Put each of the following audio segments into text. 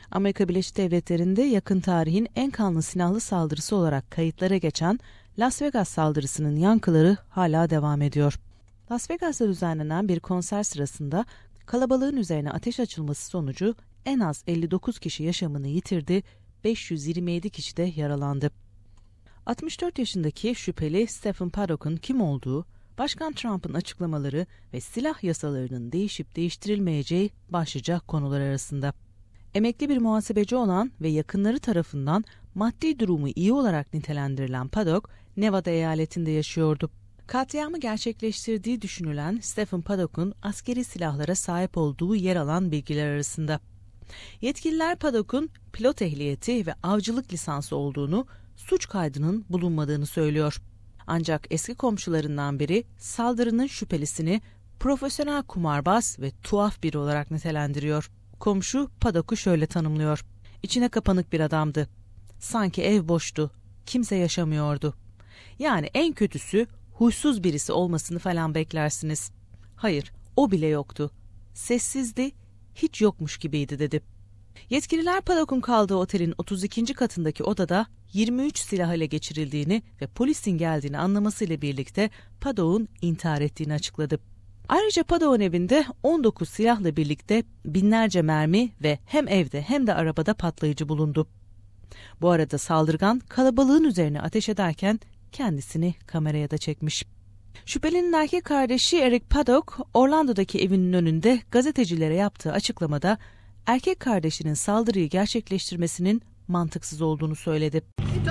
Amerika Birleşik Devletleri'nde yakın tarihin en kanlı silahlı saldırısı olarak kayıtlara geçen Las Vegas saldırısının yankıları hala devam ediyor. Las Vegas'ta düzenlenen bir konser sırasında kalabalığın üzerine ateş açılması sonucu en az 59 kişi yaşamını yitirdi, 527 kişi de yaralandı. 64 yaşındaki şüpheli Stephen Paddock'un kim olduğu, Başkan Trump'ın açıklamaları ve silah yasalarının değişip değiştirilmeyeceği başlıca konular arasında. Emekli bir muhasebeci olan ve yakınları tarafından maddi durumu iyi olarak nitelendirilen Paddock, Nevada eyaletinde yaşıyordu. Katliamı gerçekleştirdiği düşünülen Stephen Paddock'un askeri silahlara sahip olduğu yer alan bilgiler arasında. Yetkililer Paddock'un pilot ehliyeti ve avcılık lisansı olduğunu, suç kaydının bulunmadığını söylüyor. Ancak eski komşularından biri saldırının şüphelisini profesyonel kumarbaz ve tuhaf biri olarak nitelendiriyor. Komşu Paddock'u şöyle tanımlıyor. İçine kapanık bir adamdı. Sanki ev boştu. Kimse yaşamıyordu. Yani en kötüsü huysuz birisi olmasını falan beklersiniz. Hayır, o bile yoktu. Sessizdi, hiç yokmuş gibiydi dedi. Yetkililer Paddock'un kaldığı otelin 32. katındaki odada 23 silah ele geçirildiğini ve polisin geldiğini anlamasıyla birlikte Paddock'un intihar ettiğini açıkladı. Ayrıca Paddock'un evinde 19 silahla birlikte binlerce mermi ve hem evde hem de arabada patlayıcı bulundu. Bu arada saldırgan kalabalığın üzerine ateş ederken kendisini kameraya da çekmiş. Şüphelinin erkek kardeşi Eric Paddock, Orlando'daki evinin önünde gazetecilere yaptığı açıklamada erkek kardeşinin saldırıyı gerçekleştirmesinin mantıksız olduğunu söyledi.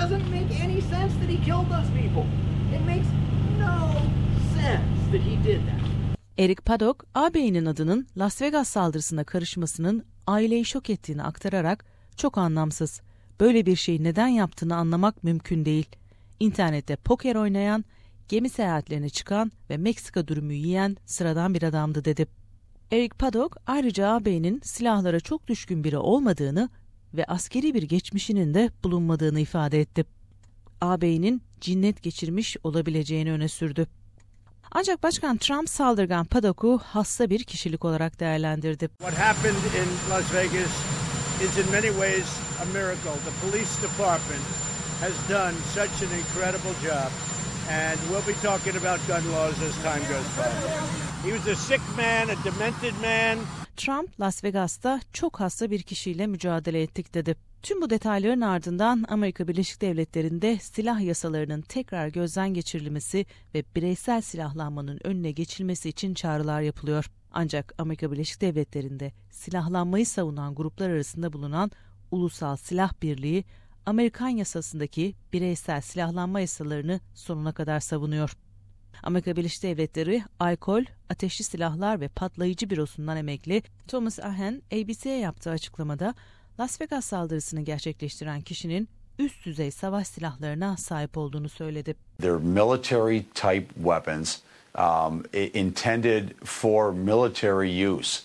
Eric Paddock, ağabeyinin adının Las Vegas saldırısına karışmasının aileyi şok ettiğini aktararak çok anlamsız, böyle bir şeyi neden yaptığını anlamak mümkün değil. İnternette poker oynayan, gemi seyahatlerine çıkan ve Meksika dürümü yiyen sıradan bir adamdı dedi. Eric Paddock ayrıca ağabeyinin silahlara çok düşkün biri olmadığını ve askeri bir geçmişinin de bulunmadığını ifade etti. Ağabeyinin cinnet geçirmiş olabileceğini öne sürdü. Ancak Başkan Trump saldırgan Paddock'u hasta bir kişilik olarak değerlendirdi. What happened in Las Vegas is in many ways a miracle. The police department has done such an incredible job. And we'll be talking about gun laws as time goes by. He was a sick man, a demented man. Trump, Las Vegas'ta çok hasta bir kişiyle mücadele ettik dedi. Tüm bu detayların ardından Amerika Birleşik Devletleri'nde silah yasalarının tekrar gözden geçirilmesi ve bireysel silahlanmanın önüne geçilmesi için çağrılar yapılıyor. Ancak Amerika Birleşik Devletleri'nde silahlanmayı savunan gruplar arasında bulunan Ulusal Silah Birliği, Amerikan yasasındaki bireysel silahlanma yasalarını sonuna kadar savunuyor. Amerika Birleşik Devletleri alkol, ateşli silahlar ve patlayıcı bürosundan emekli Thomas Ahen, ABC'ye yaptığı açıklamada Las Vegas saldırısını gerçekleştiren kişinin üst düzey savaş silahlarına sahip olduğunu söyledi. They're military type weapons intended for military use.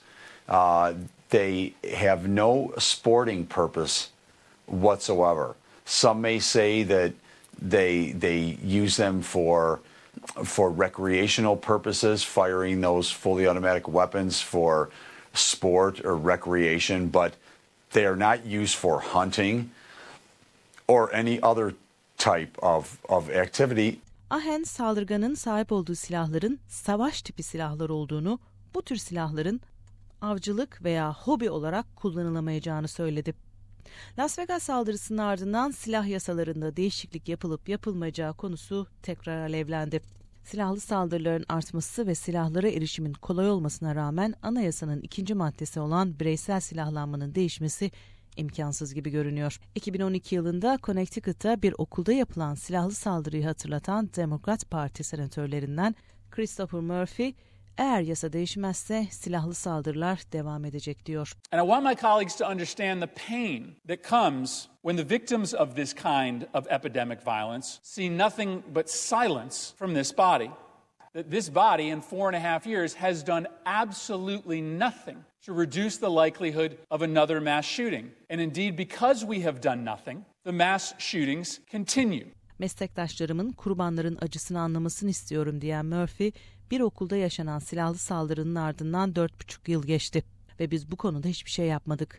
They have no sporting purpose whatsoever. Some may say that they use them for recreational purposes, firing those fully automatic weapons for sport or recreation, but they are not used for hunting or any other type of activity. Ahen, saldırganın sahip olduğu silahların savaş tipi silahlar olduğunu, bu tür silahların avcılık veya hobi olarak kullanılamayacağını söyledi. Las Vegas saldırısının ardından silah yasalarında değişiklik yapılıp yapılmayacağı konusu tekrar alevlendi. Silahlı saldırıların artması ve silahlara erişimin kolay olmasına rağmen anayasanın 2. maddesi olan bireysel silahlanmanın değişmesi imkansız gibi görünüyor. 2012 yılında Connecticut'ta bir okulda yapılan silahlı saldırıyı hatırlatan Demokrat Parti senatörlerinden Christopher Murphy, eğer yasa değişmezse silahlı saldırılar devam edecek diyor. And I want my colleagues to understand the pain that comes when the victims of this kind of epidemic violence see nothing but silence from this body. That this body in 4.5 years has done absolutely nothing to reduce the likelihood of another mass shooting. And indeed, because we have done nothing, the mass shootings continue. Meslektaşlarımın kurbanların acısını anlamasını istiyorum diyen Murphy, bir okulda yaşanan silahlı saldırının ardından 4,5 yıl geçti ve biz bu konuda hiçbir şey yapmadık.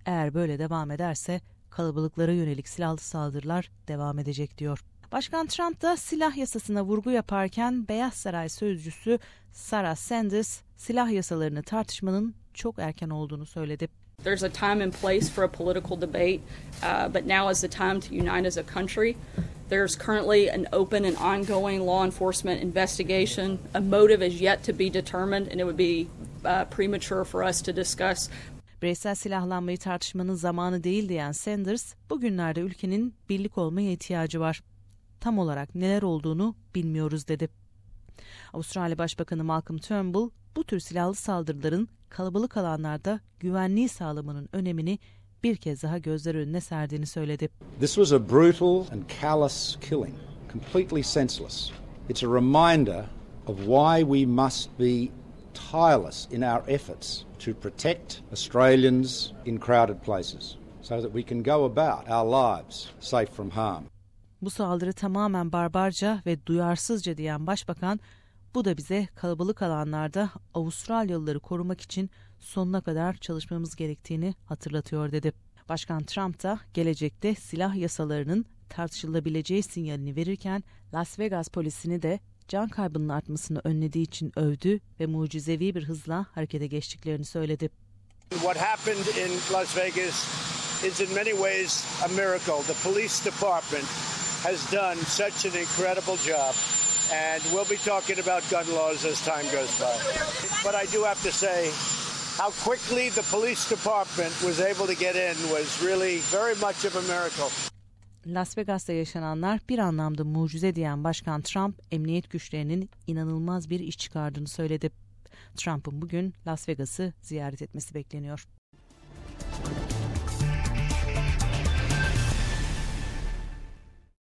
Eğer böyle devam ederse kalabalıklara yönelik silahlı saldırılar devam edecek diyor. Başkan Trump da silah yasasına vurgu yaparken Beyaz Saray sözcüsü Sarah Sanders silah yasalarını tartışmanın çok erken olduğunu söyledi. There's a time and place for a political debate, but now is the time to unite as a country. There's currently an open and ongoing law enforcement investigation. A motive is yet to be determined, and it would be premature for us to discuss. Bireysel silahlanmayı tartışmanın zamanı değil diyen Sanders, bugünlerde ülkenin birlik olmaya ihtiyacı var. Tam olarak neler olduğunu bilmiyoruz dedi. Avustralya Başbakanı Malcolm Turnbull, bu tür silahlı saldırıların kalabalık alanlarda güvenliği sağlamanın önemini bir kez daha gözler önüne serdiğini söyledi. This was a brutal and callous killing, completely senseless. It's a reminder of why we must be tireless in our efforts to protect Australians in crowded places so that we can go about our lives safe from harm. Bu saldırı tamamen barbarca ve duyarsızca diyen başbakan, bu da bize kalabalık alanlarda Avustralyalıları korumak için sonuna kadar çalışmamız gerektiğini hatırlatıyor dedi. Başkan Trump da gelecekte silah yasalarının tartışılabileceği sinyalini verirken Las Vegas polisini de can kaybının artmasını önlediği için övdü ve mucizevi bir hızla harekete geçtiklerini söyledi. What happened in Las Vegas is in many ways a miracle. The police department has done such an incredible job. And we'll be talking about gun laws as time goes by. But I do have to say, how quickly the police department was able to get in was really very much of a miracle. Las Vegas'ta yaşananlar bir anlamda mucize diyen Başkan Trump, emniyet güçlerinin inanılmaz bir iş çıkardığını söyledi. Trump'ın bugün Las Vegas'ı ziyaret etmesi bekleniyor.